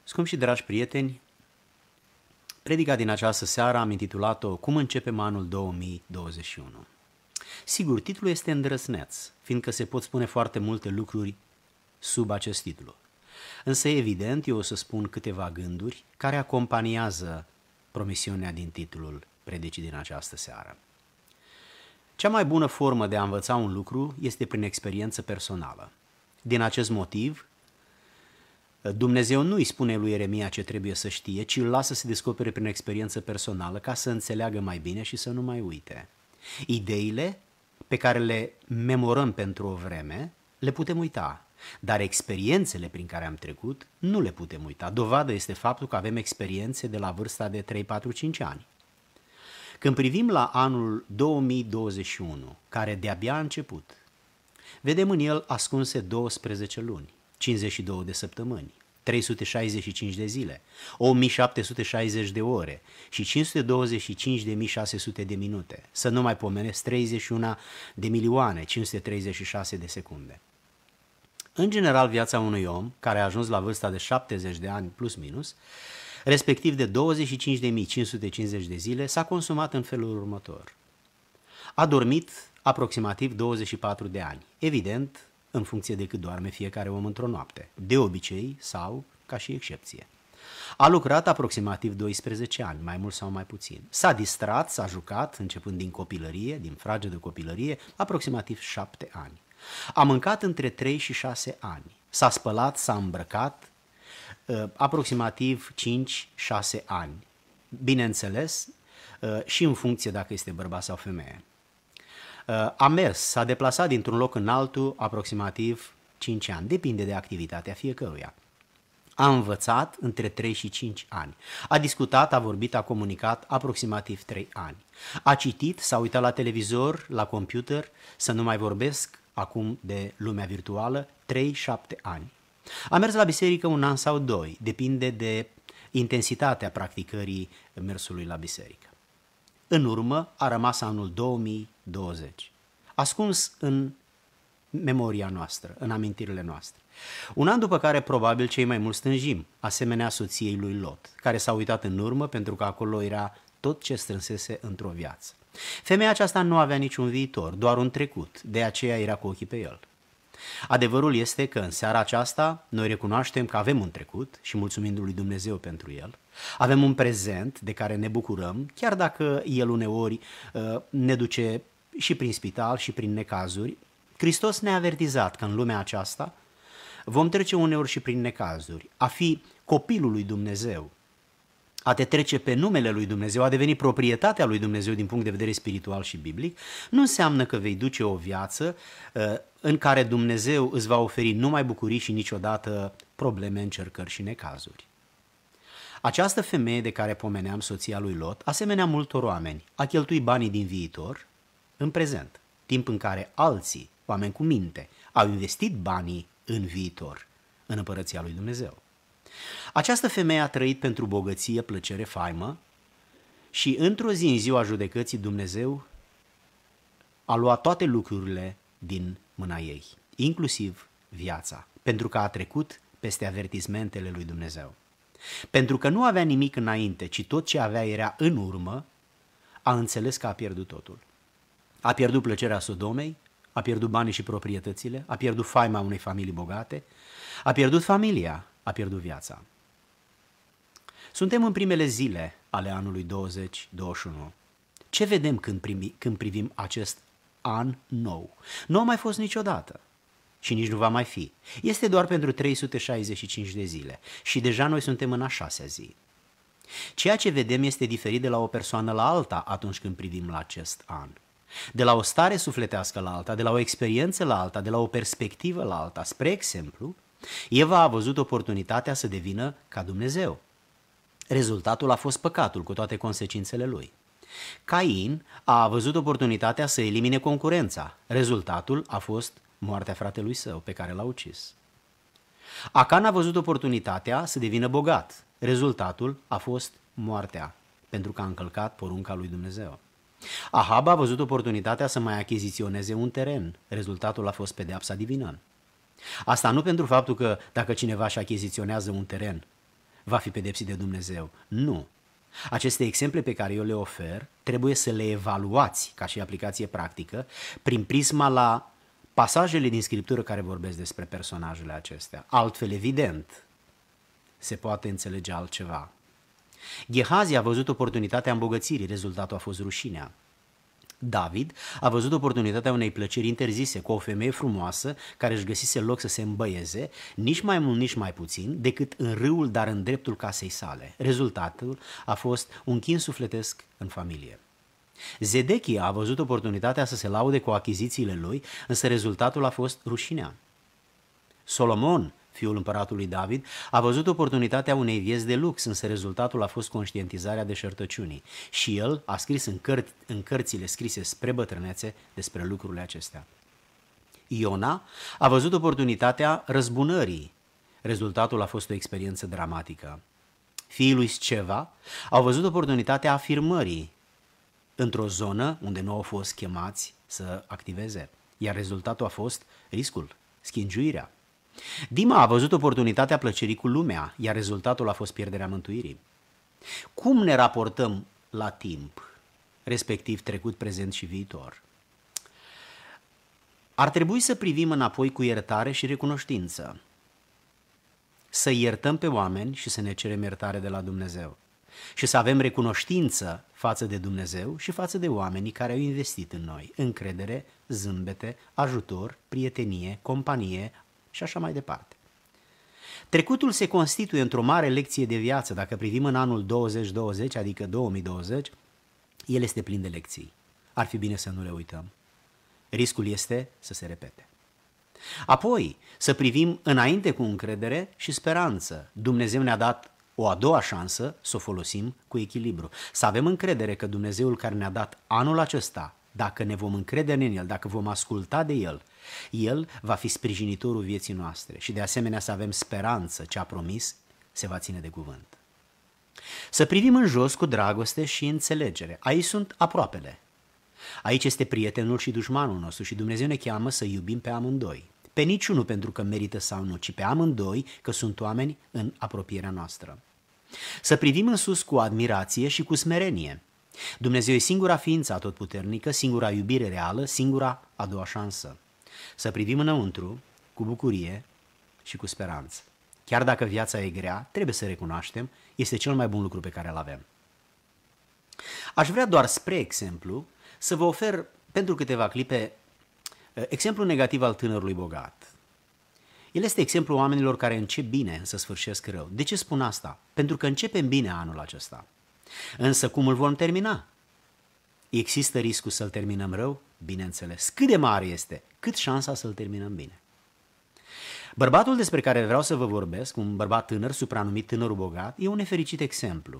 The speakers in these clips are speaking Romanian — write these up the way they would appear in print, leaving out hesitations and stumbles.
Scumpi și dragi prieteni, predica din această seară am intitulat-o Cum începem anul 2021. Sigur, titlul este îndrăzneț, fiindcă se pot spune foarte multe lucruri sub acest titlu. Însă, evident, eu o să spun câteva gânduri care acompaniază promisiunea din titlul predicii din această seară. Cea mai bună formă de a învăța un lucru este prin experiență personală. Din acest motiv, Dumnezeu nu îi spune lui Ieremia ce trebuie să știe, ci îl lasă să descopere prin experiență personală ca să înțeleagă mai bine și să nu mai uite. Ideile pe care le memorăm pentru o vreme le putem uita, dar experiențele prin care am trecut nu le putem uita. Dovadă este faptul că avem experiențe de la vârsta de 3, 4, 5 ani. Când privim la anul 2021, care de-abia a început, vedem în el ascunse 12 luni, 52 de săptămâni, 365 de zile, 1760 de ore și 525.600 de minute, să nu mai pomenesc 31 de milioane 536 de secunde. În general, viața unui om care a ajuns la vârsta de 70 de ani plus minus, respectiv de 25.550 de zile, s-a consumat în felul următor. A dormit aproximativ 24 de ani, evident, în funcție de cât doarme fiecare om într-o noapte, de obicei sau ca și excepție. A lucrat aproximativ 12 ani, mai mult sau mai puțin. S-a distrat, s-a jucat, începând din copilărie, din fragedă copilărie, aproximativ 7 ani. A mâncat între 3 și 6 ani. S-a spălat, s-a îmbrăcat, aproximativ 5-6 ani. Bineînțeles, și în funcție dacă este bărbat sau femeie. A mers, s-a deplasat dintr-un loc în altul aproximativ 5 ani, depinde de activitatea fiecăruia. A învățat între 3 și 5 ani. A discutat, a vorbit, a comunicat aproximativ 3 ani. A citit, s-a uitat la televizor, la computer, să nu mai vorbesc acum de lumea virtuală, 3-7 ani. A mers la biserică 1 an sau 2, depinde de intensitatea practicării mersului la biserică. În urmă a rămas anul 2020, ascuns în memoria noastră, în amintirile noastre. Un an după care probabil cei mai mulți stânjim, asemenea soției lui Lot, care s-a uitat în urmă pentru că acolo era tot ce strânsese într-o viață. Femeia aceasta nu avea niciun viitor, doar un trecut, de aceea era cu ochii pe el. Adevărul este că în seara aceasta noi recunoaștem că avem un trecut și mulțumindu lui Dumnezeu pentru el. Avem un prezent de care ne bucurăm, chiar dacă el uneori ne duce și prin spital și prin necazuri. Hristos ne-a avertizat că în lumea aceasta vom trece uneori și prin necazuri. A fi copilul lui Dumnezeu, a te trece pe numele lui Dumnezeu, a deveni proprietatea lui Dumnezeu din punct de vedere spiritual și biblic, nu înseamnă că vei duce o viață în care Dumnezeu îți va oferi numai bucurii și niciodată probleme, încercări și necazuri. Această femeie de care pomeneam, soția lui Lot, asemenea multor oameni, a cheltuit banii din viitor în prezent, timp în care alții, oameni cu minte, au investit banii în viitor, în împărăția lui Dumnezeu. Această femeie a trăit pentru bogăție, plăcere, faimă și într-o zi, în ziua judecății, Dumnezeu a luat toate lucrurile din mâna ei, inclusiv viața, pentru că a trecut peste avertismentele lui Dumnezeu. Pentru că nu avea nimic înainte, ci tot ce avea era în urmă, a înțeles că a pierdut totul. A pierdut plăcerea Sodomei, a pierdut banii și proprietățile, a pierdut faima unei familii bogate, a pierdut familia, a pierdut viața. Suntem în primele zile ale anului 2021. Ce vedem când privim acest an nou? Nu a mai fost niciodată și nici nu va mai fi. Este doar pentru 365 de zile și deja noi suntem în a 6-a zi. Ceea ce vedem este diferit de la o persoană la alta atunci când privim la acest an. De la o stare sufletească la alta, de la o experiență la alta, de la o perspectivă la alta. Spre exemplu, Eva a văzut oportunitatea să devină ca Dumnezeu. Rezultatul a fost păcatul cu toate consecințele lui. Cain a văzut oportunitatea să elimine concurența. Rezultatul a fost moartea fratelui său pe care l-a ucis. Acan a văzut oportunitatea să devină bogat. Rezultatul a fost moartea pentru că a încălcat porunca lui Dumnezeu. Ahab a văzut oportunitatea să mai achiziționeze un teren. Rezultatul a fost pedeapsa divină. Asta nu pentru faptul că dacă cineva își achiziționează un teren, va fi pedepsit de Dumnezeu. Nu. Aceste exemple pe care eu le ofer trebuie să le evaluați ca și aplicație practică prin prisma la pasajele din Scriptură care vorbesc despre personajele acestea. Altfel, evident, se poate înțelege altceva. Gehazi a văzut oportunitatea îmbogățirii, rezultatul a fost rușinea. David a văzut oportunitatea unei plăceri interzise cu o femeie frumoasă care își găsise loc să se îmbăieze, nici mai mult, nici mai puțin, decât în râul, dar în dreptul casei sale. Rezultatul a fost un chin sufletesc în familie. Zedechia a văzut oportunitatea să se laude cu achizițiile lui, însă rezultatul a fost rușinea. Solomon, fiul împăratului David, a văzut oportunitatea unei vieți de lux, însă rezultatul a fost conștientizarea deșertăciunii. Și el a scris în cărțile scrise spre bătrânețe despre lucrurile acestea. Iona a văzut oportunitatea răzbunării. Rezultatul a fost o experiență dramatică. Fiii lui Sceva au văzut oportunitatea afirmării într-o zonă unde nu au fost chemați să activeze, iar rezultatul a fost riscul, schingiuirea. Dima a văzut oportunitatea plăcerii cu lumea, iar rezultatul a fost pierderea mântuirii. Cum ne raportăm la timp, respectiv trecut, prezent și viitor? Ar trebui să privim înapoi cu iertare și recunoștință, să iertăm pe oameni și să ne cerem iertare de la Dumnezeu și să avem recunoștință față de Dumnezeu și față de oamenii care au investit în noi, încredere, zâmbete, ajutor, prietenie, companie și așa mai departe. Trecutul se constituie într-o mare lecție de viață. Dacă privim în anul 2020, adică 2020, el este plin de lecții. Ar fi bine să nu le uităm. Riscul este să se repete. Apoi, să privim înainte cu încredere și speranță. Dumnezeu ne-a dat o a doua șansă să o folosim cu echilibru. Să avem încredere că Dumnezeul care ne-a dat anul acesta, dacă ne vom încrede în El, dacă vom asculta de El, El va fi sprijinitorul vieții noastre și de asemenea să avem speranță, ce a promis se va ține de cuvânt. Să privim în jos cu dragoste și înțelegere. Aici sunt aproapele. Aici este prietenul și dușmanul nostru și Dumnezeu ne cheamă să iubim pe amândoi. Pe niciunul pentru că merită sau nu, ci pe amândoi că sunt oameni în apropierea noastră. Să privim în sus cu admirație și cu smerenie. Dumnezeu e singura ființă atotputernică, singura iubire reală, singura a doua șansă. Să privim înăuntru cu bucurie și cu speranță. Chiar dacă viața e grea, trebuie să recunoaștem, este cel mai bun lucru pe care îl avem. Aș vrea doar spre exemplu să vă ofer pentru câteva clipe exemplul negativ al tânărului bogat. El este exemplul oamenilor care încep bine, însă sfârșesc rău. De ce spun asta? Pentru că începem bine anul acesta. Însă cum îl vom termina? Există riscul să-l terminăm rău? Bineînțeles. Cât de mare este? Cât șansa să-l terminăm bine? Bărbatul despre care vreau să vă vorbesc, un bărbat tânăr, supranumit tânărul bogat, e un nefericit exemplu.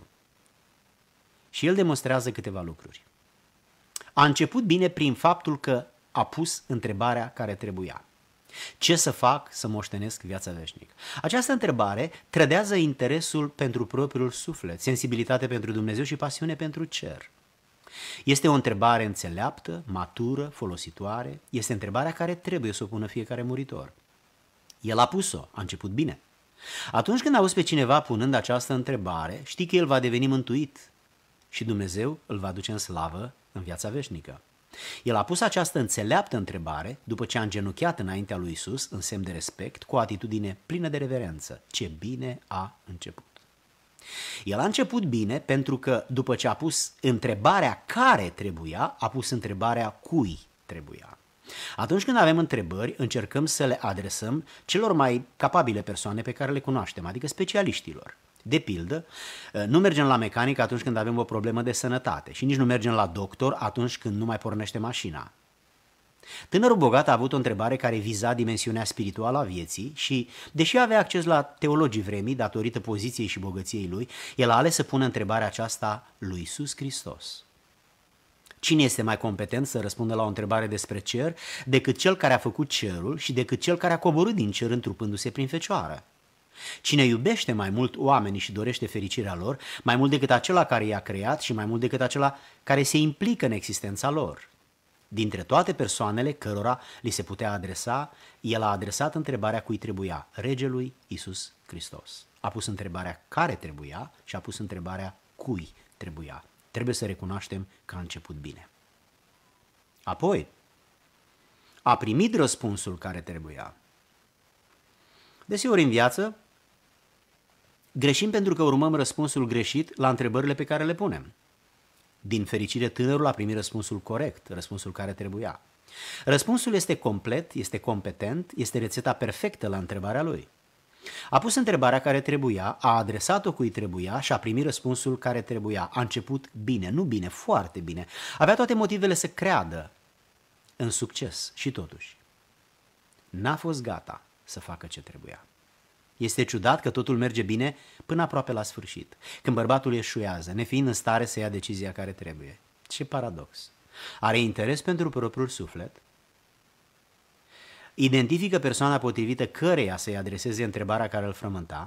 Și el demonstrează câteva lucruri. A început bine prin faptul că a pus întrebarea care trebuia. Ce să fac să moștenesc viața veșnică? Această întrebare trădează interesul pentru propriul suflet, sensibilitate pentru Dumnezeu și pasiune pentru cer. Este o întrebare înțeleaptă, matură, folositoare. Este întrebarea care trebuie să o pună fiecare muritor. El a pus-o, a început bine. Atunci când auzi pe cineva punând această întrebare, știi că el va deveni mântuit și Dumnezeu îl va duce în slavă în viața veșnică. El a pus această înțeleaptă întrebare după ce a îngenunchiat înaintea lui Isus în semn de respect, cu o atitudine plină de reverență. Ce bine a început! El a început bine pentru că după ce a pus întrebarea care trebuia, a pus întrebarea cui trebuia. Atunci când avem întrebări, încercăm să le adresăm celor mai capabile persoane pe care le cunoaștem, adică specialiștilor. De pildă, nu mergem la mecanic atunci când avem o problemă de sănătate și nici nu mergem la doctor atunci când nu mai pornește mașina. Tânărul bogat a avut o întrebare care viza dimensiunea spirituală a vieții și, deși avea acces la teologii vremii datorită poziției și bogăției lui, el a ales să pună întrebarea aceasta lui Iisus Hristos. Cine este mai competent să răspundă la o întrebare despre cer decât cel care a făcut cerul și decât cel care a coborât din cer întrupându-se prin fecioară? Cine iubește mai mult oamenii și dorește fericirea lor, mai mult decât acela care i-a creat și mai mult decât acela care se implică în existența lor? Dintre toate persoanele cărora li se putea adresa, el a adresat întrebarea cui trebuia, regelui Iisus Hristos. A pus întrebarea care trebuia și a pus întrebarea cui trebuia. Trebuie să recunoaștem că a început bine. Apoi, a primit răspunsul care trebuia. Desigur, în viață, greșim pentru că urmăm răspunsul greșit la întrebările pe care le punem. Din fericire, tânărul a primit răspunsul corect, răspunsul care trebuia. Răspunsul este complet, este competent, este rețeta perfectă la întrebarea lui. A pus întrebarea care trebuia, a adresat-o cui trebuia și a primit răspunsul care trebuia. A început bine, nu bine, foarte bine. Avea toate motivele să creadă în succes și totuși n-a fost gata să facă ce trebuia. Este ciudat că totul merge bine până aproape la sfârșit, când bărbatul eșuează, nefiind în stare să ia decizia care trebuie. Ce paradox! Are interes pentru propriul suflet, identifică persoana potrivită căreia să-i adreseze întrebarea care îl frământa,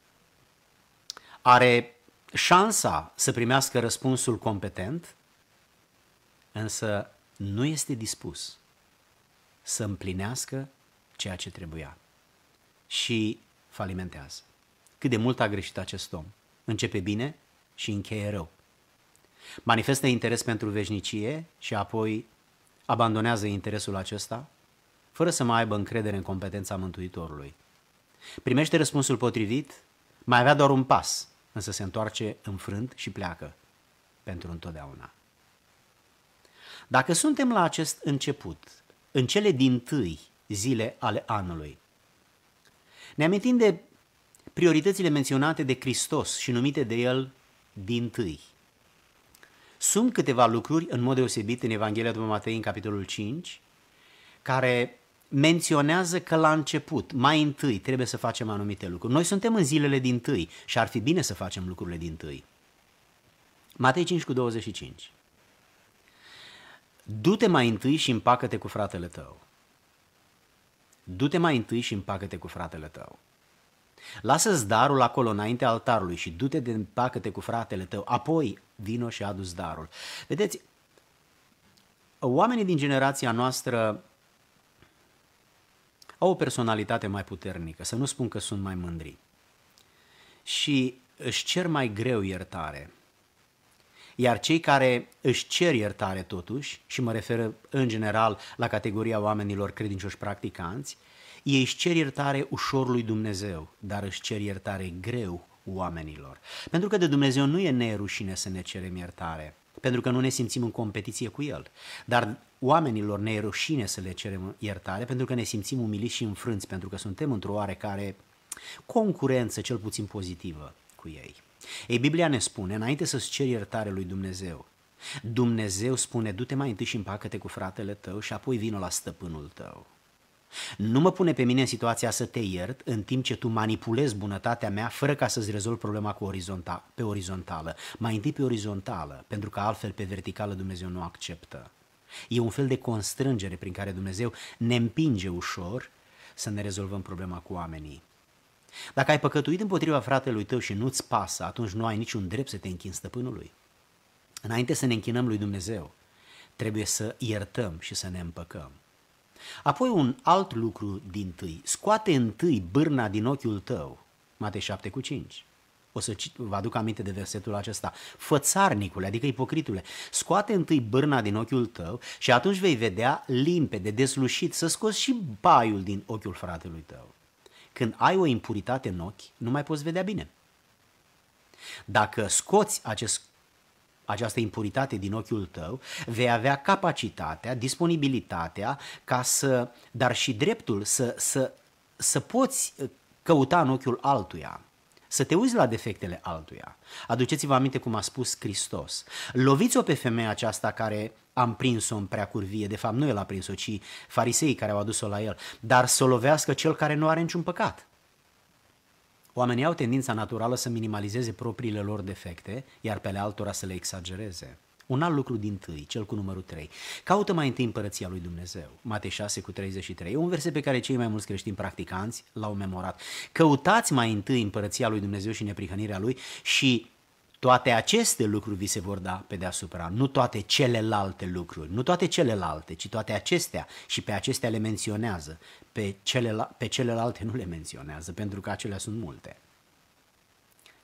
are șansa să primească răspunsul competent, însă nu este dispus să împlinească ceea ce trebuia și falimentează. Cât de mult a greșit acest om. Începe bine și încheie rău. Manifestă interes pentru veșnicie și apoi abandonează interesul acesta fără să mai aibă încredere în competența Mântuitorului. Primește răspunsul potrivit, mai avea doar un pas, însă se întoarce înfrânt și pleacă pentru întotdeauna. Dacă suntem la acest început, în cele dintâi zile ale anului, ne amintim de prioritățile menționate de Hristos și numite de El dintâi. Sunt câteva lucruri, în mod deosebit în Evanghelia după Matei, în capitolul 5, care menționează că la început, mai întâi, trebuie să facem anumite lucruri. Noi suntem în zilele dintâi și ar fi bine să facem lucrurile dintâi. Matei 5:25. Du-te mai întâi și împacă-te cu fratele tău. Du-te mai întâi și împacă-te cu fratele tău. Lasă-ți darul acolo înaintea altarului și du-te de împacă-te cu fratele tău, apoi vino și adu-ți darul. Vedeți, oamenii din generația noastră au o personalitate mai puternică, să nu spun că sunt mai mândri. Și își cer mai greu iertare. Iar cei care își cer iertare totuși, și mă refer în general la categoria oamenilor credincioși practicanți, ei își cer iertare ușor lui Dumnezeu, dar își cer iertare greu oamenilor. Pentru că de Dumnezeu nu e nerușine să ne cerem iertare, pentru că nu ne simțim în competiție cu El. Dar oamenilor ne e rușine să le cerem iertare, pentru că ne simțim umiliți și înfrânți, pentru că suntem într-o oarecare concurență, cel puțin pozitivă, cu ei. Ei, Biblia ne spune, înainte să-ți ceri iertare lui Dumnezeu, Dumnezeu spune, du-te mai întâi și împacă-te cu fratele tău și apoi vină la stăpânul tău. Nu mă pune pe mine în situația să te iert în timp ce tu manipulezi bunătatea mea fără ca să-ți rezolvi problema pe orizontală. Mai întâi pe orizontală, pentru că altfel pe verticală Dumnezeu nu acceptă. E un fel de constrângere prin care Dumnezeu ne împinge ușor să ne rezolvăm problema cu oamenii. Dacă ai păcătuit împotriva fratelui tău și nu-ți pasă, atunci nu ai niciun drept să te închini stăpânului. Înainte să ne închinăm lui Dumnezeu, trebuie să iertăm și să ne împăcăm. Apoi un alt lucru dintâi, scoate întâi bârna din ochiul tău, Matei 7:5. O să vă aduc aminte de versetul acesta. Fățarnicule, adică ipocritule, scoate întâi bârna din ochiul tău și atunci vei vedea limpede, deslușit, să scoți și baiul din ochiul fratelui tău. Când ai o impuritate în ochi, nu mai poți vedea bine. Dacă scoți această impuritate din ochiul tău, vei avea capacitatea, disponibilitatea, dar și dreptul să poți căuta în ochiul altuia, să te uiți la defectele altuia. Aduceți-vă aminte cum a spus Hristos. Loviți-o pe femeia aceasta care am prins-o în prea curvie, de fapt nu el a prins-o, ci fariseii care au adus-o la el, dar să o lovească cel care nu are niciun păcat. Oamenii au tendința naturală să minimalizeze propriile lor defecte, iar pe ale altora să le exagereze. Un alt lucru dintâi, cel cu numărul 3. Caută mai întâi împărăția lui Dumnezeu. Matei 6:33. E un verset pe care cei mai mulți creștini practicanți l-au memorat. Căutați mai întâi împărăția lui Dumnezeu și neprihănirea lui și toate aceste lucruri vi se vor da pe deasupra. Nu toate celelalte lucruri, nu toate celelalte, ci toate acestea, și pe acestea le menționează. Pe celelalte nu le menționează, pentru că acelea sunt multe.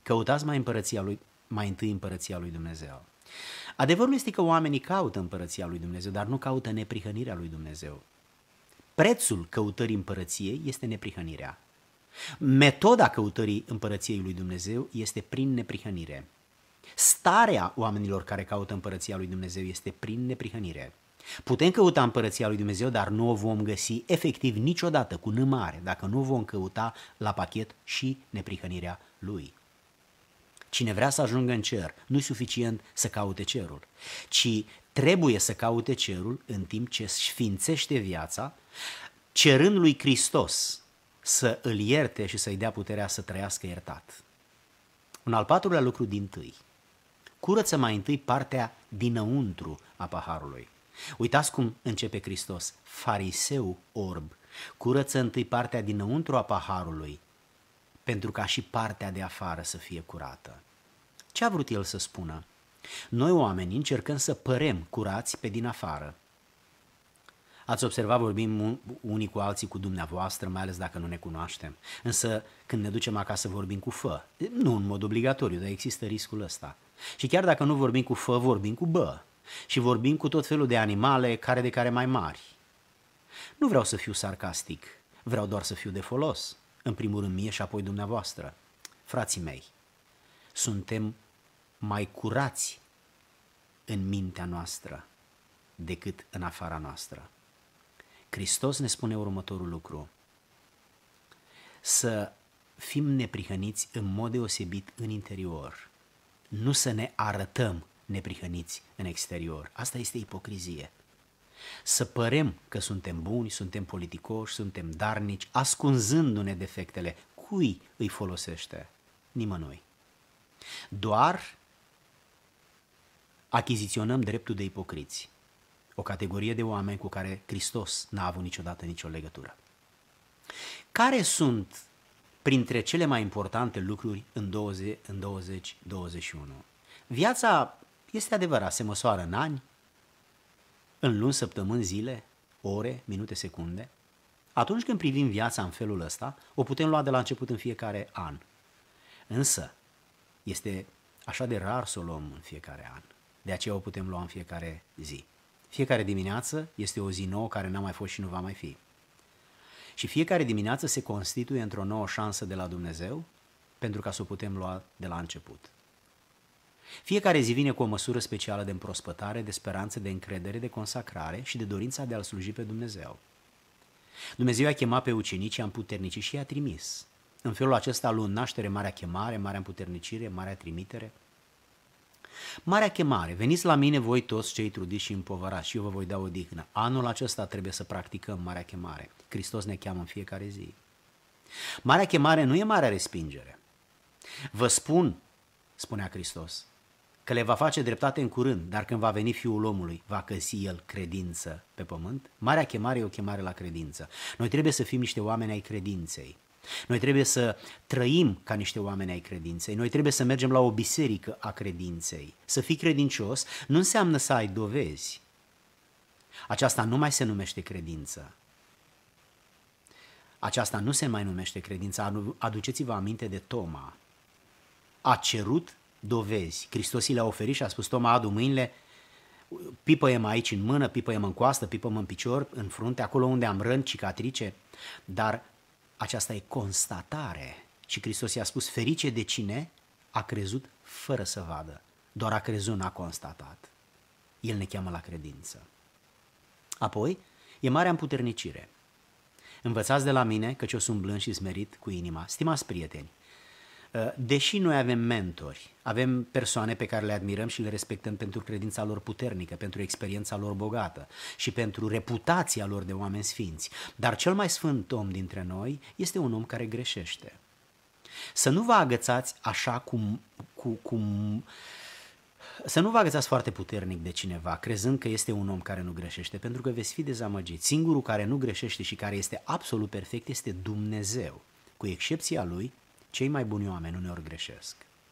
Căutați mai întâi împărăția lui Dumnezeu. Adevărul este că oamenii caută împărăția lui Dumnezeu, dar nu caută neprihănirea lui Dumnezeu. Prețul căutării împărăției este neprihănirea. Metoda căutării împărăției lui Dumnezeu este prin neprihănire. Starea oamenilor care caută împărăția lui Dumnezeu este prin neprihănire. Putem căuta împărăția lui Dumnezeu, dar nu o vom găsi efectiv niciodată cu N mare, dacă nu vom căuta la pachet și neprihănirea lui. Cine vrea să ajungă în cer, nu e suficient să caute cerul, ci trebuie să caute cerul în timp ce sfințește viața, cerând lui Hristos să îl ierte și să-i dea puterea să trăiască iertat. Un al patrulea lucru dintâi. Curăță mai întâi partea dinăuntru a paharului. Uitați cum începe Hristos. Fariseu orb, curăță întâi partea dinăuntru a paharului, pentru ca și partea de afară să fie curată. Ce a vrut el să spună? Noi oamenii încercăm să părem curați pe din afară. Ați observat, vorbim unii cu alții cu dumneavoastră, mai ales dacă nu ne cunoaștem. Însă când ne ducem acasă vorbim cu fă. Nu în mod obligatoriu, dar există riscul ăsta. Și chiar dacă nu vorbim cu fă, vorbim cu bă. Și vorbim cu tot felul de animale, care de care mai mari. Nu vreau să fiu sarcastic, vreau doar să fiu de folos. În primul rând mie și apoi dumneavoastră. Frații mei, suntem mai curați în mintea noastră decât în afara noastră. Hristos ne spune următorul lucru: să fim neprihăniți în mod deosebit în interior, nu să ne arătăm neprihăniți în exterior. Asta este ipocrizie. Să părem că suntem buni, suntem politicoși, suntem darnici, ascunzându-ne defectele. Cui îi folosește? Nimănui. Doar achiziționăm dreptul de ipocriți, o categorie de oameni cu care Hristos n-a avut niciodată nicio legătură. Care sunt printre cele mai importante lucruri în 2021? Viața, este adevărat, se măsoară în ani, în luni, săptămâni, zile, ore, minute, secunde. Atunci când privim viața în felul ăsta, o putem lua de la început în fiecare an. Însă, este așa de rar să o luăm în fiecare an. De aceea o putem lua în fiecare zi. Fiecare dimineață este o zi nouă care n-a mai fost și nu va mai fi. Și fiecare dimineață se constituie într-o nouă șansă de la Dumnezeu pentru ca să o putem lua de la început. Fiecare zi vine cu o măsură specială de împrospătare, de speranță, de încredere, de consacrare și de dorința de a-L sluji pe Dumnezeu. Dumnezeu a chemat pe ucenici, i-a împuternicit și i-a trimis. În felul acesta luând naștere marea chemare, marea împuternicire, marea trimitere. Marea chemare: veniți la mine voi toți cei trudiți și împovărați și eu vă voi da odihnă. Anul acesta trebuie să practicăm marea chemare. Hristos ne cheamă în fiecare zi. Marea chemare nu e marea respingere. Vă spun, spunea Hristos, că le va face dreptate în curând, dar când va veni Fiul omului, va găsi el credință pe pământ? Marea chemare e o chemare la credință. Noi trebuie să fim niște oameni ai credinței. Noi trebuie să trăim ca niște oameni ai credinței. Noi trebuie să mergem la o biserică a credinței. Să fii credincios nu înseamnă să ai dovezi. Aceasta nu mai se numește credință. Aceasta nu se mai numește credință. Aduceți-vă aminte de Toma. A cerut dovezi. Hristos i le-a oferit și a spus: Toma, adu mâinile, pipăie-mă aici în mână, pipăie-mă în coastă, pipă-mă în picior, în frunte, acolo unde am răni, cicatrice. Dar aceasta e constatare. Și Hristos i-a spus: ferice de cine a crezut fără să vadă. Doar a crezut, n-a constatat. El ne cheamă la credință. Apoi, e marea împuternicire. Învățați de la mine, căci eu sunt blând și smerit cu inima. Stimați prieteni, deși noi avem mentori, avem persoane pe care le admirăm și le respectăm pentru credința lor puternică, pentru experiența lor bogată și pentru reputația lor de oameni sfinți, dar cel mai sfânt om dintre noi este un om care greșește. Să nu vă agățați așa să nu vă agățați foarte puternic de cineva, crezând că este un om care nu greșește, pentru că veți fi dezamăgiți. Singurul care nu greșește și care este absolut perfect este Dumnezeu. Cu excepția lui, cei mai buni oameni uneori greșesc.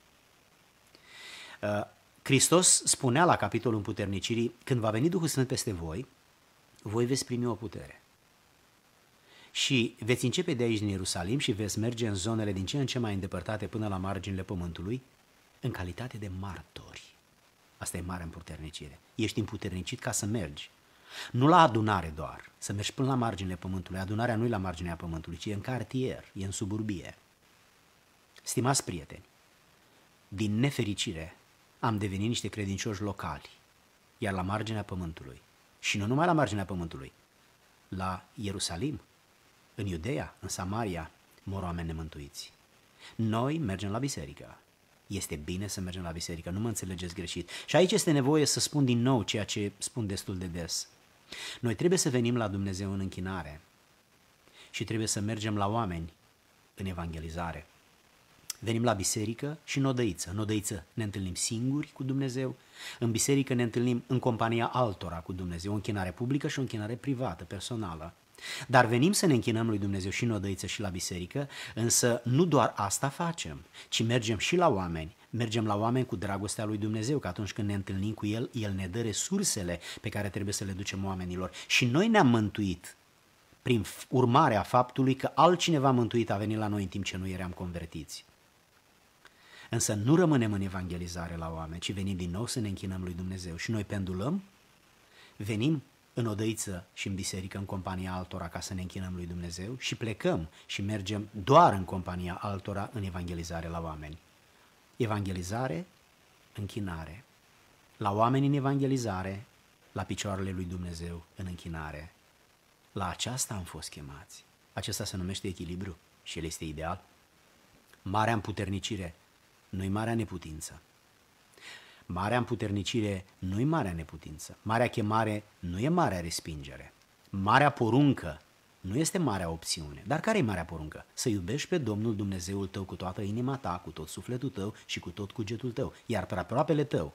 Hristos spunea la capitolul împuternicirii: când va veni Duhul Sfânt peste voi, voi veți primi o putere. Și veți începe de aici din Ierusalim și veți merge în zonele din ce în ce mai îndepărtate până la marginile pământului, în calitate de martori. Asta e mare împuternicire. Ești împuternicit ca să mergi. Nu la adunare doar, să mergi până la marginile pământului. Adunarea nu e la marginea pământului, ci e în cartier, e în suburbie. Stimați prieteni, din nefericire am devenit niște credincioși locali, iar la marginea pământului, și nu numai la marginea pământului, la Ierusalim, în Iudeea, în Samaria, mor oameni nemântuiți. Noi mergem la biserică. Este bine să mergem la biserică, nu mă înțelegeți greșit. Și aici este nevoie să spun din nou ceea ce spun destul de des. Noi trebuie să venim la Dumnezeu în închinare și trebuie să mergem la oameni în evangelizare. Venim la biserică și în odăiță. În odăiță ne întâlnim singuri cu Dumnezeu, în biserică ne întâlnim în compania altora cu Dumnezeu, o închinare publică și o închinare privată, personală. Dar venim să ne închinăm lui Dumnezeu și în odăiță și la biserică, însă nu doar asta facem, ci mergem și la oameni, mergem la oameni cu dragostea lui Dumnezeu, că atunci când ne întâlnim cu El, El ne dă resursele pe care trebuie să le ducem oamenilor. Și noi ne-am mântuit prin urmarea faptului că altcineva mântuit a venit la noi în timp ce noi eram convertiți. Însă nu rămânem în evangelizare la oameni, ci venim din nou să ne închinăm lui Dumnezeu. Și noi pendulăm, venim în odăiță și în biserică în compania altora ca să ne închinăm lui Dumnezeu și plecăm și mergem doar în compania altora în evangelizare la oameni. Evangelizare, închinare. La oameni în evangelizare, la picioarele lui Dumnezeu în închinare. La aceasta am fost chemați. Acesta se numește echilibru și el este ideal. Marea împuternicire nu-i marea neputință. Marea împuternicire nu-i marea neputință. Marea chemare nu e marea respingere. Marea poruncă nu este marea opțiune. Dar care e marea poruncă? Să iubești pe Domnul Dumnezeul tău cu toată inima ta, cu tot sufletul tău și cu tot cugetul tău. Iar pe aproapele tău,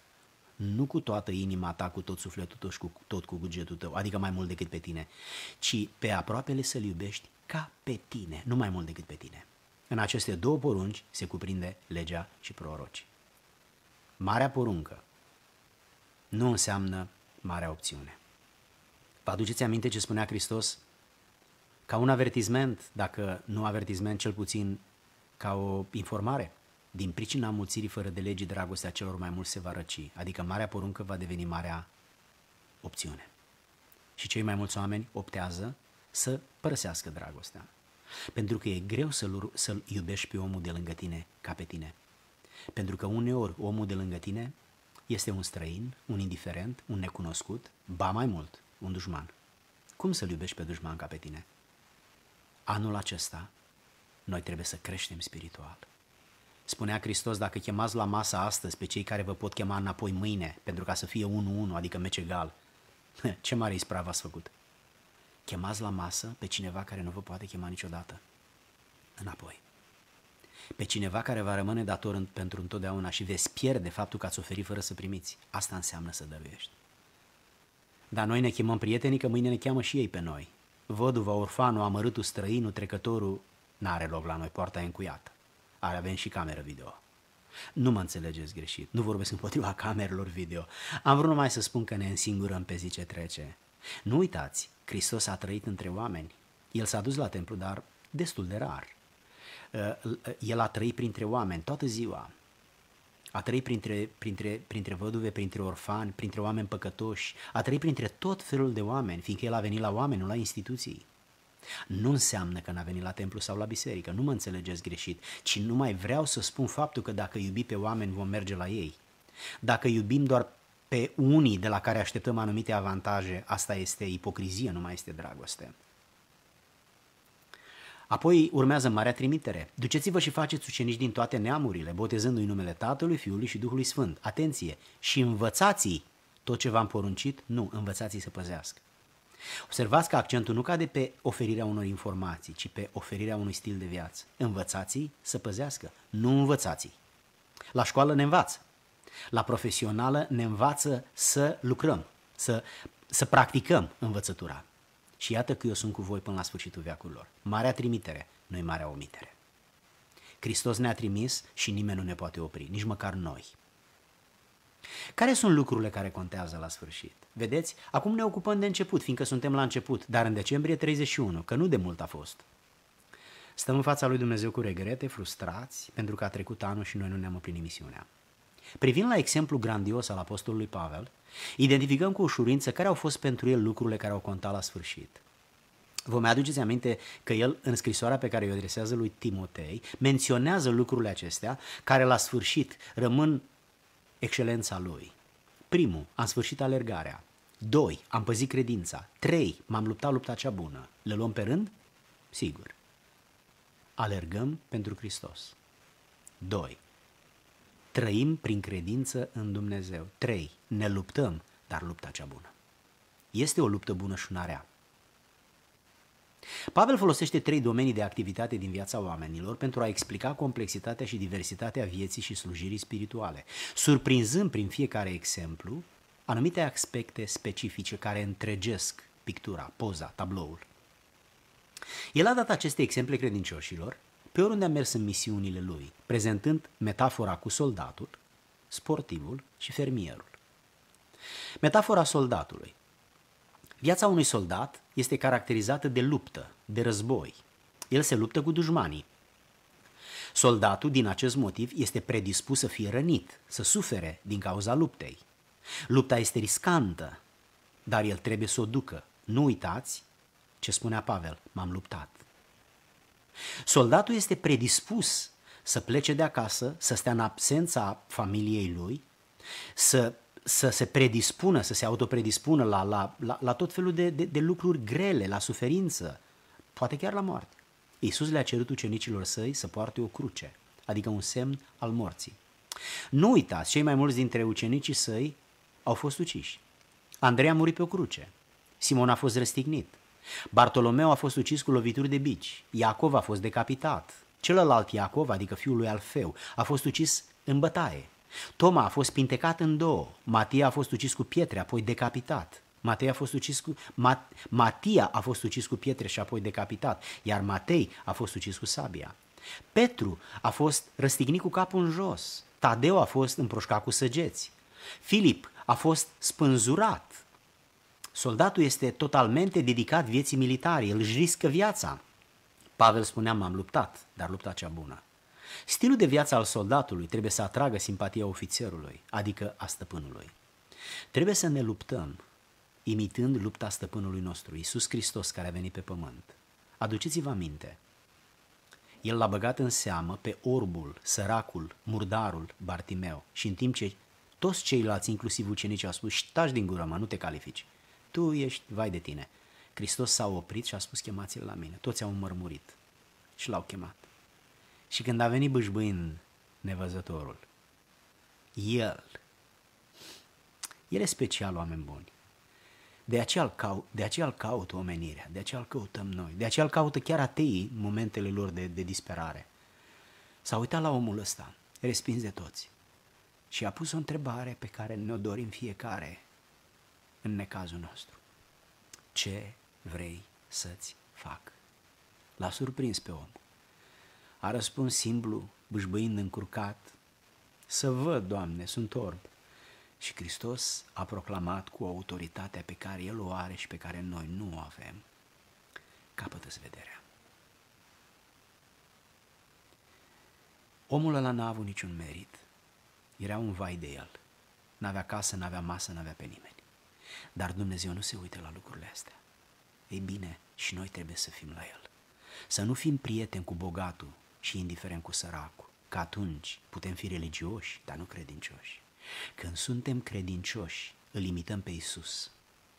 nu cu toată inima ta, cu tot sufletul tău și cu tot cugetul tău, adică mai mult decât pe tine, ci pe aproapele să-l iubești ca pe tine, nu mai mult decât pe tine. În aceste două porunci se cuprinde legea și proroci. Marea poruncă nu înseamnă marea opțiune. Vă aduceți aminte ce spunea Hristos? Ca un avertisment, dacă nu avertisment, cel puțin ca o informare. Din pricina mulțirii fără de legi, dragostea celor mai mulți se va răci, adică marea poruncă va deveni marea opțiune. Și cei mai mulți oameni optează să părăsească dragostea. Pentru că e greu să-l iubești pe omul de lângă tine ca pe tine. Pentru că uneori omul de lângă tine este un străin, un indiferent, un necunoscut, ba mai mult, un dușman. Cum să-l iubești pe dușman ca pe tine? Anul acesta noi trebuie să creștem spiritual. Spunea Hristos, dacă chemați la masă astăzi pe cei care vă pot chema înapoi mâine, pentru ca să fie 1-1, adică meci egal, ce mare ispravă ați făcut? Chemați la masă pe cineva care nu vă poate chema niciodată înapoi. Pe cineva care va rămâne dator pentru întotdeauna și veți pierde faptul că ați oferit fără să primiți. Asta înseamnă să dăruiești. Dar noi ne chemăm prietenii că mâine ne cheamă și ei pe noi. Văduva, orfanul, amărâtul, străinul, trecătorul, n-are loc la noi, poarta e încuiată. Avem și cameră video. Nu mă înțelegeți greșit, nu vorbesc împotriva camerelor video. Am vrut numai să spun că ne însingurăm pe zi ce trece. Nu uitați, Hristos a trăit între oameni. El s-a dus la templu, dar destul de rar. El a trăit printre oameni toată ziua. A trăit printre văduve, printre orfani, printre oameni păcătoși. A trăit printre tot felul de oameni, fiindcă el a venit la oameni, nu la instituții. Nu înseamnă că n-a venit la templu sau la biserică, nu mă înțelegeți greșit, ci numai vreau să spun faptul că dacă iubim pe oameni vom merge la ei. Dacă iubim doar pe unii de la care așteptăm anumite avantaje, asta este ipocrizie, nu mai este dragoste. Apoi urmează marea trimitere. Duceți-vă și faceți ucenici din toate neamurile, botezându-i numele Tatălui, Fiului și Duhului Sfânt. Atenție! Și învățați-i tot ce v-am poruncit, nu, învățați-i să păzească. Observați că accentul nu cade pe oferirea unor informații, ci pe oferirea unui stil de viață. Învățați-i să păzească, nu învățați-i. La școală ne învață. La profesională ne învață să lucrăm, să practicăm învățătura. Și iată că eu sunt cu voi până la sfârșitul veacurilor. Marea trimitere, nu-i marea omitere. Hristos ne-a trimis și nimeni nu ne poate opri, nici măcar noi. Care sunt lucrurile care contează la sfârșit? Vedeți? Acum ne ocupăm de început, fiindcă suntem la început, dar în decembrie 31, că nu de mult a fost. Stăm în fața lui Dumnezeu cu regrete, frustrați, pentru că a trecut anul și noi nu ne-am împlinit misiunea. Privind la exemplu grandios al apostolului Pavel, identificăm cu ușurință care au fost pentru el lucrurile care au contat la sfârșit. Vă mai aduceți aminte că el, în scrisoarea pe care o adresează lui Timotei, menționează lucrurile acestea care la sfârșit rămân excelența lui. 1. Am sfârșit alergarea. 2. Am păzit credința. 3. M-am luptat lupta cea bună. Le luăm pe rând? Sigur. Alergăm pentru Hristos. 2. Trăim prin credință în Dumnezeu. 3. Ne luptăm, dar lupta cea bună. Este o luptă bună și una rea. Pavel folosește 3 domenii de activitate din viața oamenilor pentru a explica complexitatea și diversitatea vieții și slujirii spirituale, surprinzând prin fiecare exemplu anumite aspecte specifice care întregesc pictura, poza, tabloul. El a dat aceste exemple credincioșilor pe oriunde a mers în misiunile lui, prezentând metafora cu soldatul, sportivul și fermierul. Metafora soldatului. Viața unui soldat este caracterizată de luptă, de război. El se luptă cu dușmanii. Soldatul, din acest motiv, este predispus să fie rănit, să sufere din cauza luptei. Lupta este riscantă, dar el trebuie să o ducă. Nu uitați ce spunea Pavel, m-am luptat. Soldatul este predispus să plece de acasă, să stea în absența familiei lui, să se predispună, să se autopredispună la tot felul de lucruri grele, la suferință, poate chiar la moarte. Iisus le-a cerut ucenicilor săi să poarte o cruce, adică un semn al morții. Nu uitați, cei mai mulți dintre ucenicii săi au fost uciși. Andrei a murit pe o cruce, Simon a fost răstignit, Bartolomeu a fost ucis cu lovituri de bici, Iacov a fost decapitat, celălalt Iacov, adică fiul lui Alfeu, a fost ucis în bătaie. Toma a fost pintecat în două, Matia a fost ucis cu pietre, apoi decapitat. Matia a fost ucis cu pietre și apoi decapitat, iar Matei a fost ucis cu sabia. Petru a fost răstignit cu capul în jos, Tadeu a fost împroșcat cu săgeți, Filip a fost spânzurat. Soldatul este totalmente dedicat vieții militare, el își riscă viața. Pavel spunea, m-am luptat, dar lupta cea bună. Stilul de viață al soldatului trebuie să atragă simpatia ofițerului, adică a stăpânului. Trebuie să ne luptăm, imitând lupta stăpânului nostru, Iisus Hristos, care a venit pe pământ. Aduceți-vă aminte, el l-a băgat în seamă pe orbul, săracul, murdarul Bartimeu și în timp ce toți ceilalți, inclusiv ucenicii, au spus, taci din gură, mă, nu te califici, tu ești, vai de tine. Hristos s-a oprit și a spus, chemați-l la mine. Toți au înmărmurit și l-au chemat. Și când a venit bâșbâind nevăzătorul, el e special, oameni buni. De aceea îl caută omenirea, de aceea îl căutăm noi, de aceea îl caută chiar ateii în momentele lor de disperare. S-a uitat la omul ăsta, respins de toți, și a pus o întrebare pe care ne-o dorim fiecare în necazul nostru. Ce vrei să-ți fac? L-a surprins pe om. A răspuns simplu, bâșbâind încurcat, să văd, Doamne, sunt orb. Și Hristos a proclamat cu autoritatea pe care El o are și pe care noi nu o avem. Capătă-ți vederea. Omul ăla n-a avut niciun merit. Era un vai de el. N-avea casă, n-avea masă, n-avea pe nimeni. Dar Dumnezeu nu se uită la lucrurile astea. Ei bine, și noi trebuie să fim la El. Să nu fim prieteni cu bogatul și indiferent cu săracul, că atunci putem fi religioși, dar nu credincioși. Când suntem credincioși, îl imităm pe Iisus.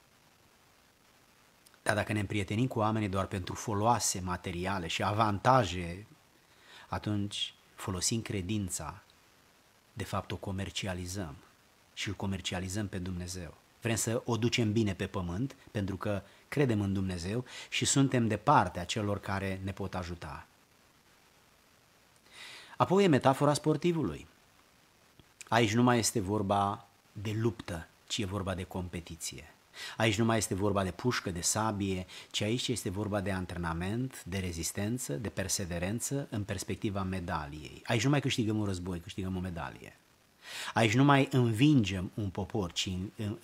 Dar dacă ne împrietenim cu oamenii doar pentru foloase materiale și avantaje, atunci folosim credința, de fapt o comercializăm și îl comercializăm pe Dumnezeu. Vrem să o ducem bine pe pământ, pentru că credem în Dumnezeu și suntem de partea celor care ne pot ajuta. Apoi e metafora sportivului. Aici nu mai este vorba de luptă, ci e vorba de competiție. Aici nu mai este vorba de pușcă, de sabie, ci aici este vorba de antrenament, de rezistență, de perseverență în perspectiva medaliei. Aici nu mai câștigăm un război, câștigăm o medalie. Aici nu mai învingem un popor, ci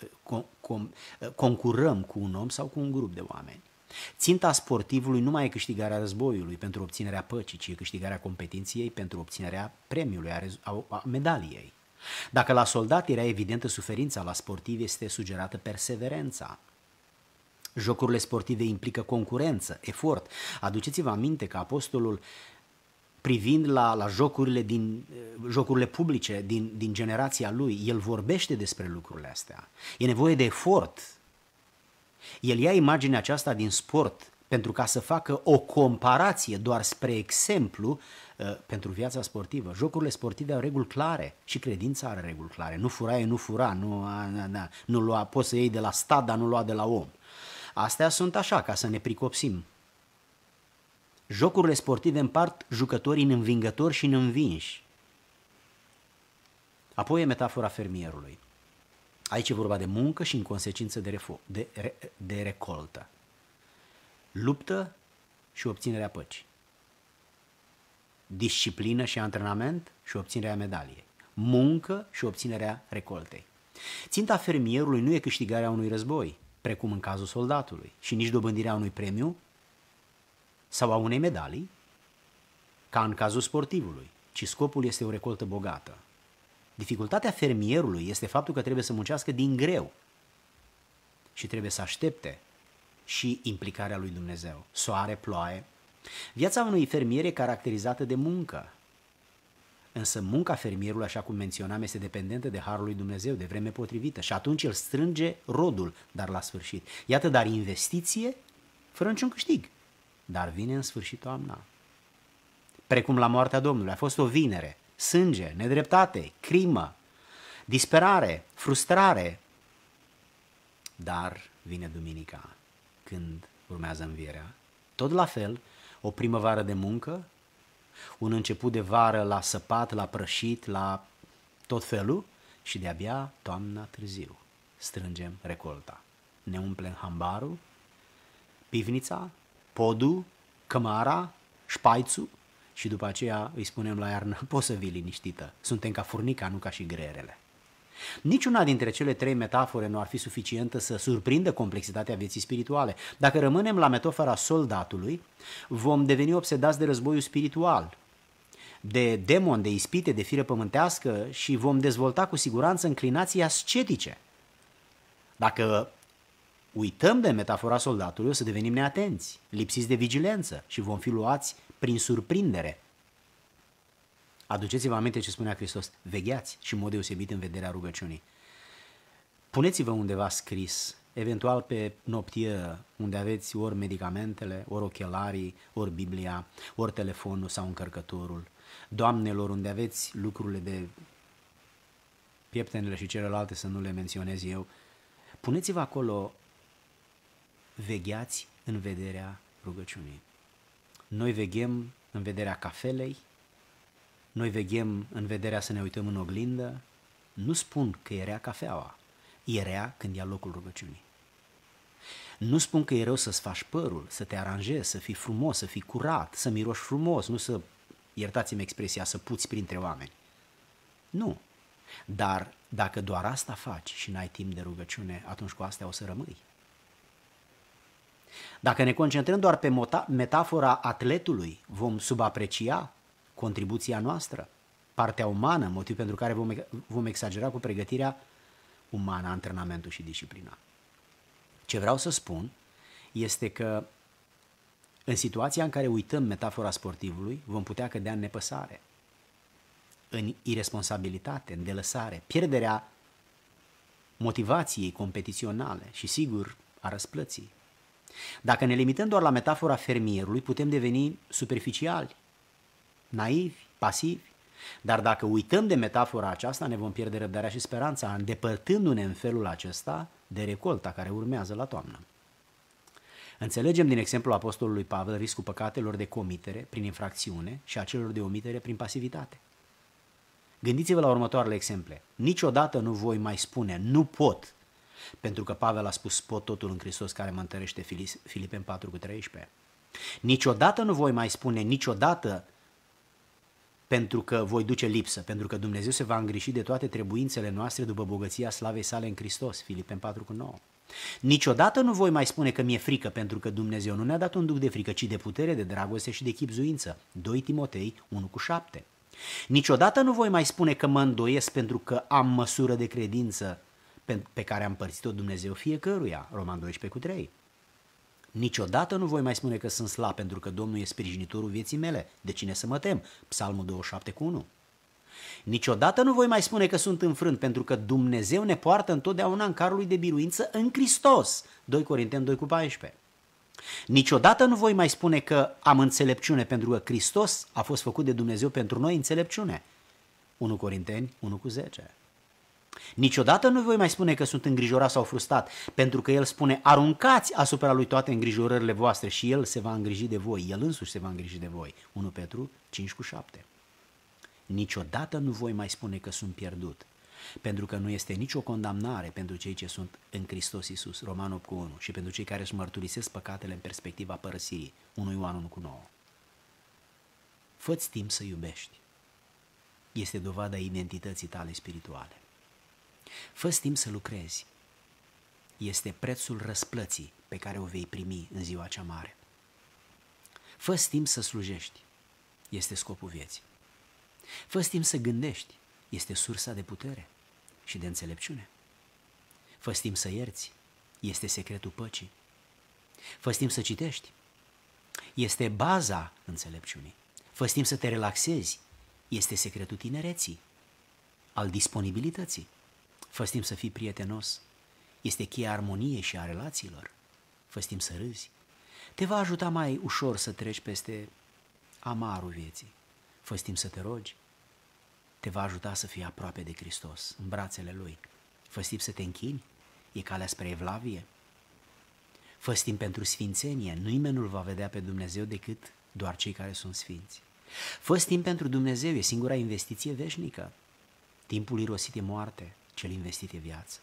concurăm cu un om sau cu un grup de oameni. Ținta sportivului nu mai e câștigarea războiului pentru obținerea păcii, ci e câștigarea competiției pentru obținerea premiului, a medaliei. Dacă la soldat era evidentă suferința, la sportiv este sugerată perseverența. Jocurile sportive implică concurență, efort. Aduceți-vă aminte că apostolul, privind la jocurile publice din generația lui, el vorbește despre lucrurile astea. E nevoie de efort. El ia imaginea aceasta din sport pentru ca să facă o comparație doar spre exemplu pentru viața sportivă. Jocurile sportive au reguli clare și credința are reguli clare. Nu fura, nu fura, nu lua, poți să iei de la stat, dar nu lua de la om. Astea sunt așa, ca să ne pricopsim. Jocurile sportive împart jucătorii în învingători și în învinși. Apoi e metafora fermierului. Aici e vorba de muncă și în consecință de recoltă. Luptă și obținerea păcii. Disciplină și antrenament și obținerea medaliei. Muncă și obținerea recoltei. Ținta fermierului nu e câștigarea unui război, precum în cazul soldatului, și nici dobândirea unui premiu sau a unei medalii, ca în cazul sportivului, ci scopul este o recoltă bogată. Dificultatea fermierului este faptul că trebuie să muncească din greu și trebuie să aștepte și implicarea lui Dumnezeu. Soare, ploaie. Viața unui fermier e caracterizată de muncă. Însă munca fermierului, așa cum menționam, este dependentă de harul lui Dumnezeu, de vreme potrivită și atunci el strânge rodul, dar la sfârșit. Iată, dar investiție fără niciun câștig, dar vine în sfârșit toamna. Precum la moartea Domnului, a fost o vinere, sânge, nedreptate, crimă, disperare, frustrare, dar vine duminica, când urmează învierea. Tot la fel, o primăvară de muncă, un început de vară la săpat, la prășit, la tot felul și de-abia toamna târziu strângem recolta. Ne umplem hambarul, pivnița, podul, cămara, șpaițul și după aceea îi spunem la iarnă, poți să vii liniștită, suntem ca furnica, nu ca și greierele. Niciuna dintre cele trei metafore nu ar fi suficientă să surprindă complexitatea vieții spirituale. Dacă rămânem la metafora soldatului, vom deveni obsedați de războiul spiritual, de demon, de ispite, de fire pământească și vom dezvolta cu siguranță înclinații ascetice. Dacă uităm de metafora soldatului, o să devenim neatenți, lipsiți de vigilență și vom fi luați prin surprindere. Aduceți-vă aminte ce spunea Hristos, vegheați și în mod deosebit în vederea rugăciunii. Puneți-vă undeva scris, eventual pe noptieră, unde aveți ori medicamentele, ori ochelarii, ori Biblia, ori telefonul sau încărcătorul. Doamnelor, unde aveți lucrurile de pieptenele și celelalte, să nu le menționez eu, puneți-vă acolo, vegheați în vederea rugăciunii. Noi veghem în vederea cafelei, noi veghem în vederea să ne uităm în oglindă. Nu spun că e rea cafeaua, e rea când ia locul rugăciunii. Nu spun că e rău să-ți faci părul, să te aranjezi, să fii frumos, să fii curat, să miroși frumos, nu să, iertați-mi expresia, să puți printre oameni. Nu. Dar dacă doar asta faci și n-ai timp de rugăciune, atunci cu astea o să rămâi. Dacă ne concentrăm doar pe metafora atletului, vom subaprecia contribuția noastră, partea umană, motiv pentru care vom exagera cu pregătirea umană, antrenamentul și disciplina. Ce vreau să spun este că în situația în care uităm metafora sportivului, vom putea cădea în nepăsare, în iresponsabilitate, în delăsare, pierderea motivației competiționale și, sigur, a răsplății. Dacă ne limităm doar la metafora fermierului, putem deveni superficiali, naivi, pasivi, dar dacă uităm de metafora aceasta, ne vom pierde răbdarea și speranța, îndepărtându-ne în felul acesta de recolta care urmează la toamnă. Înțelegem din exemplul apostolului Pavel riscul păcatelor de comitere prin infracțiune și a celor de omitere prin pasivitate. Gândiți-vă la următoarele exemple. Niciodată nu voi mai spune nu pot, pentru că Pavel a spus pot totul în Hristos care mă întărește, Filipeni 4:13. Niciodată nu voi mai spune niciodată pentru că voi duce lipsă, pentru că Dumnezeu se va îngriji de toate trebuințele noastre după bogăția slavei sale în Hristos, Filipeni 4,9. Niciodată nu voi mai spune că mi-e frică, pentru că Dumnezeu nu ne-a dat un duh de frică, ci de putere, de dragoste și de chibzuință, 2 Timotei 1,7. Niciodată nu voi mai spune că mă îndoiesc pentru că am măsură de credință pe care a împărțit-o Dumnezeu fiecăruia, Roman 12,3. Niciodată nu voi mai spune că sunt slab pentru că Domnul e sprijinitorul vieții mele. De cine să mă tem? Psalmul 27,1. Niciodată nu voi mai spune că sunt înfrânt pentru că Dumnezeu ne poartă întotdeauna în carul lui de biruință în Hristos. 2 Corinteni 2,14. Niciodată nu voi mai spune că am înțelepciune pentru că Hristos a fost făcut de Dumnezeu pentru noi înțelepciune. 1 Corinteni 1,10. Niciodată nu voi mai spune că sunt îngrijorat sau frustrat, pentru că El spune, aruncați asupra Lui toate îngrijorările voastre și El se va îngriji de voi, El însuși se va îngriji de voi. 1 Petru 5,7. Niciodată nu voi mai spune că sunt pierdut, pentru că nu este nicio condamnare pentru cei ce sunt în Hristos Iisus, Roman 8,1, și pentru cei care își mărturisesc păcatele în perspectiva părăsirii, 1 Ioan 1,9. Fă-ți timp să iubești. Este dovada identității tale spirituale. Fă-ți timp să lucrezi. Este prețul răsplății pe care o vei primi în ziua cea mare. Fă-ți timp să slujești. Este scopul vieții. Fă-ți timp să gândești. Este sursa de putere și de înțelepciune. Fă-ți timp să ierți. Este secretul păcii. Fă-ți timp să citești. Este baza înțelepciunii. Fă-ți timp să te relaxezi. Este secretul tinereții, al disponibilității. Fă-ți timp să fii prietenos. Este cheia armoniei și a relațiilor. Fă-ți timp să râzi. Te va ajuta mai ușor să treci peste amarul vieții. Fă-ți timp să te rogi. Te va ajuta să fii aproape de Hristos, în brațele Lui. Fă-ți timp să te închini. E calea spre evlavie. Fă-ți timp pentru sfințenie. Nimeni nu-L va vedea pe Dumnezeu decât doar cei care sunt sfinți. Fă-ți timp pentru Dumnezeu. E singura investiție veșnică. Timpul irosit e moarte, cel investit e viață.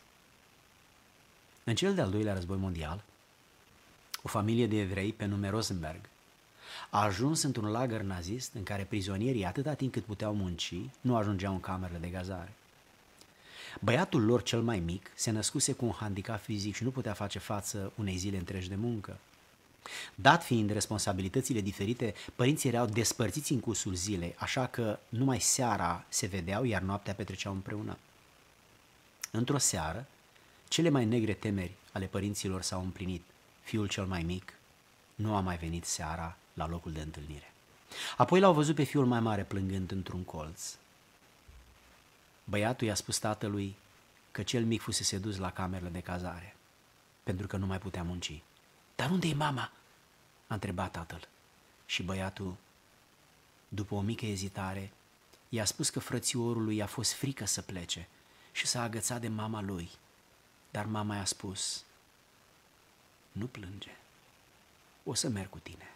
În cel de-al doilea război mondial, o familie de evrei pe nume Rosenberg a ajuns într-un lagăr nazist în care prizonierii, atâta timp cât puteau munci, nu ajungeau în camerele de gazare. Băiatul lor cel mai mic se născuse cu un handicap fizic și nu putea face față unei zile întregi de muncă. Dat fiind responsabilitățile diferite, părinții erau despărțiți în cursul zilei, așa că numai seara se vedeau, iar noaptea petreceau împreună. Într-o seară, cele mai negre temeri ale părinților s-au împlinit. Fiul cel mai mic nu a mai venit seara la locul de întâlnire. Apoi l-au văzut pe fiul mai mare plângând într-un colț. Băiatul i-a spus tatălui că cel mic fusese dus la camerele de cazare, pentru că nu mai putea munci. Dar unde e mama? A întrebat tatăl. Și băiatul, după o mică ezitare, i-a spus că frățiorului i-a fost frică să plece și s-a agățat de mama lui. Dar mama i-a spus, nu plânge, o să merg cu tine,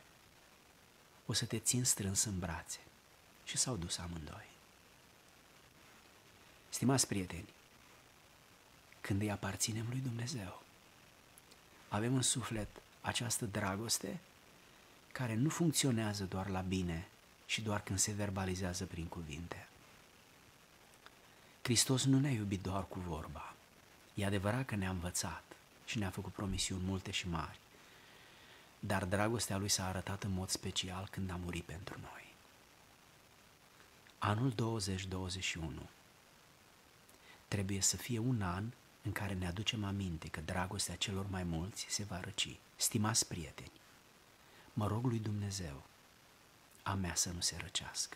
o să te țin strâns în brațe. Și s-au dus amândoi. Stimați prieteni, când îi aparținem lui Dumnezeu, avem în suflet această dragoste care nu funcționează doar la bine și doar când se verbalizează prin cuvinte. Hristos nu ne-a iubit doar cu vorba. E adevărat că ne-a învățat și ne-a făcut promisiuni multe și mari, dar dragostea Lui s-a arătat în mod special când a murit pentru noi. Anul 2021 trebuie să fie un an în care ne aducem aminte că dragostea celor mai mulți se va răci. Stimați prieteni, mă rog lui Dumnezeu, a mea să nu se răcească.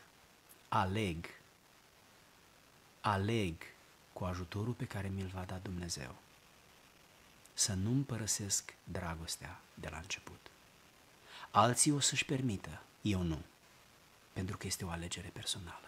Aleg cu ajutorul pe care mi-l va da Dumnezeu să nu-mi părăsesc dragostea de la început. Alții o să-și permită, eu nu, pentru că este o alegere personală.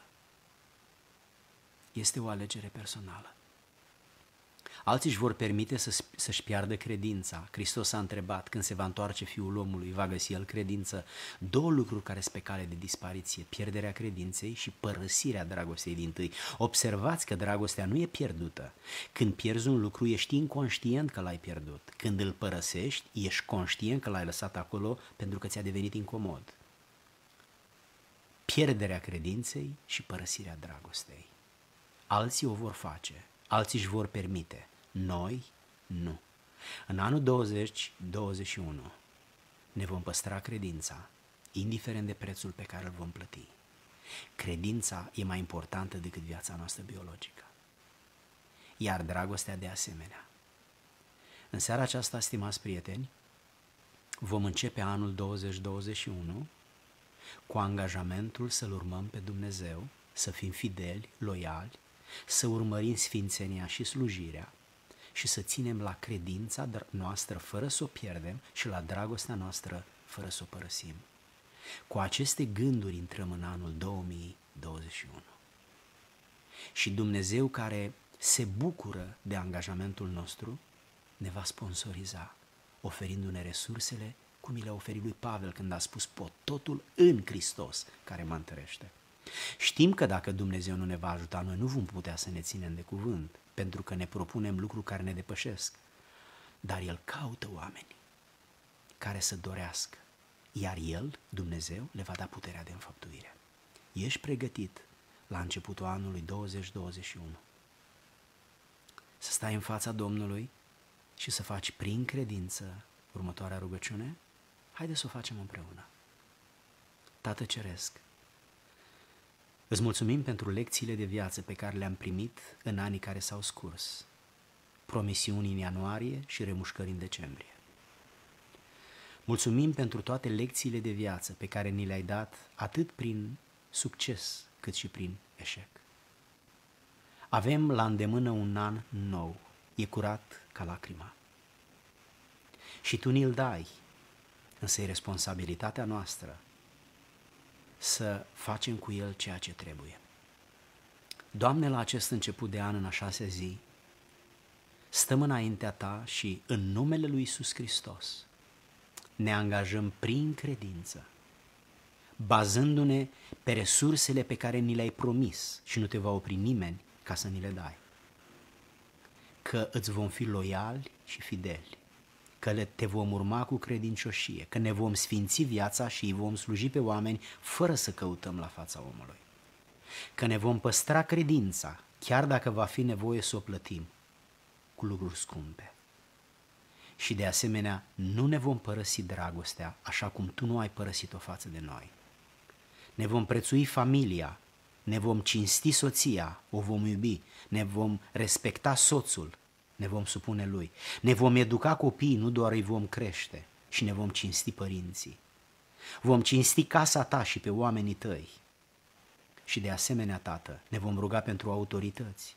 Este o alegere personală. Alții își vor permite să-și piardă credința. Hristos a întrebat, când se va întoarce Fiul omului, va găsi El credință? Două lucruri care sunt pe cale de dispariție, pierderea credinței și părăsirea dragostei dintâi. Observați că dragostea nu e pierdută. Când pierzi un lucru, ești inconștient că l-ai pierdut. Când îl părăsești, ești conștient că l-ai lăsat acolo pentru că ți-a devenit incomod. pierderea credinței și părăsirea dragostei. Alții o vor face, alții își vor permite, noi nu. În anul 2021 ne vom păstra credința, indiferent de prețul pe care îl vom plăti. Credința e mai importantă decât viața noastră biologică, iar dragostea de asemenea. În seara aceasta, stimați prieteni, vom începe anul 2021 cu angajamentul să-L urmăm pe Dumnezeu, să fim fideli, loiali, să urmărim sfințenia și slujirea și să ținem la credința noastră fără să o pierdem și la dragostea noastră fără să o părăsim. Cu aceste gânduri intrăm în anul 2021. Și Dumnezeu, care se bucură de angajamentul nostru, ne va sponsoriza, oferindu-ne resursele cum i le-a oferit lui Pavel când a spus: pot totul în Hristos care mă întărește. Știm că dacă Dumnezeu nu ne va ajuta, noi nu vom putea să ne ținem de cuvânt, pentru că ne propunem lucruri care ne depășesc. Dar El caută oameni care să dorească, iar El, Dumnezeu, le va da puterea de înfăptuire. Ești pregătit la începutul anului 2021 să stai în fața Domnului și să faci prin credință următoarea rugăciune? Haideți să o facem împreună. Tată Ceresc, îți mulțumim pentru lecțiile de viață pe care le-am primit în anii care s-au scurs, promisiuni în ianuarie și remușcări în decembrie. Mulțumim pentru toate lecțiile de viață pe care ni le-ai dat atât prin succes cât și prin eșec. Avem la îndemână un an nou, e curat ca lacrima. Și Tu ni-l dai, însă e responsabilitatea noastră să facem cu el ceea ce trebuie. Doamne, la acest început de an, în a 6-a zi, stăm înaintea Ta și în numele lui Iisus Hristos ne angajăm prin credință, bazându-ne pe resursele pe care ni le-ai promis și nu te va opri nimeni ca să ni le dai. Că îți vom fi loiali și fideli, că te vom urma cu credincioșie, că ne vom sfinți viața și îi vom sluji pe oameni fără să căutăm la fața omului, că ne vom păstra credința, chiar dacă va fi nevoie să o plătim cu lucruri scumpe. Și de asemenea, nu ne vom părăsi dragostea așa cum Tu nu ai părăsit-o față de noi. Ne vom prețui familia, ne vom cinsti soția, o vom iubi, ne vom respecta soțul, ne vom supune lui, ne vom educa copiii, nu doar îi vom crește, și ne vom cinsti părinții. Vom cinsti casa Ta și pe oamenii Tăi. Și de asemenea, Tată, ne vom ruga pentru autorități.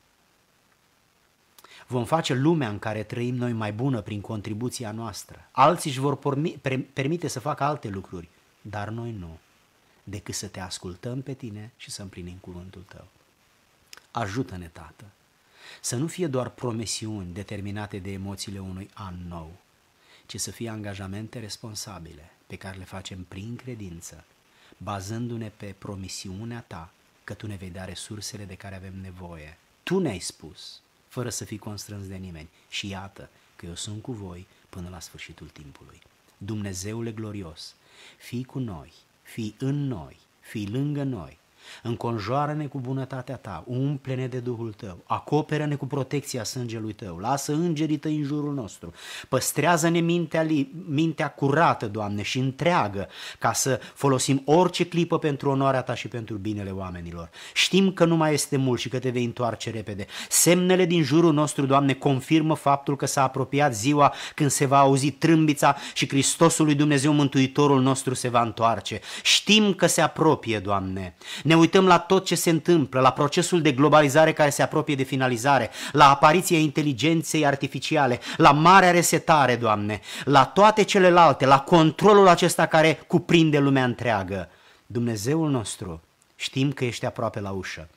Vom face lumea în care trăim noi mai bună prin contribuția noastră. Alții își vor permite să facă alte lucruri, dar noi nu, decât să Te ascultăm pe Tine și să împlinim cuvântul Tău. Ajută-ne, Tată, să nu fie doar promisiuni determinate de emoțiile unui an nou, ci să fie angajamente responsabile pe care le facem prin credință, bazându-ne pe promisiunea Ta că Tu ne vei da resursele de care avem nevoie. Tu ne-ai spus, fără să fii constrâns de nimeni, și iată că eu sunt cu voi până la sfârșitul timpului. Dumnezeule glorios, fii cu noi, fii în noi, fii lângă noi, înconjoară-ne cu bunătatea Ta, umple-ne de Duhul Tău, acoperă-ne cu protecția sângelui Tău, lasă îngerii Tăi în jurul nostru, păstrează-ne mintea curată, Doamne, și întreagă, ca să folosim orice clipă pentru onoarea Ta și pentru binele oamenilor. Știm că nu mai este mult și că Te vei întoarce repede. Semnele din jurul nostru, Doamne, confirmă faptul că s-a apropiat ziua când se va auzi trâmbița și Hristosul lui Dumnezeu, Mântuitorul nostru, se va întoarce. Știm că se apropie, Doamne. Ne uităm la tot ce se întâmplă, la procesul de globalizare care se apropie de finalizare, la apariția inteligenței artificiale, la marea resetare, Doamne, la toate celelalte, la controlul acesta care cuprinde lumea întreagă. Dumnezeul nostru, știm că ești aproape la ușă.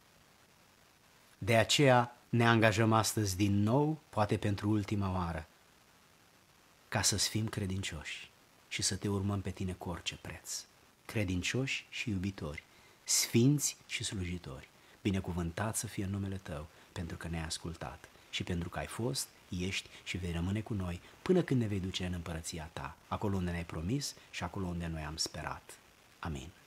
De aceea ne angajăm astăzi din nou, poate pentru ultima oară, ca să fim credincioși și să Te urmăm pe Tine cu orice preț. Credincioși și iubitori, sfinți și slujitori, binecuvântat să fie numele Tău, pentru că ne-ai ascultat și pentru că ai fost, ești și vei rămâne cu noi până când ne vei duce în împărăția Ta, acolo unde ne-ai promis și acolo unde noi am sperat. Amin.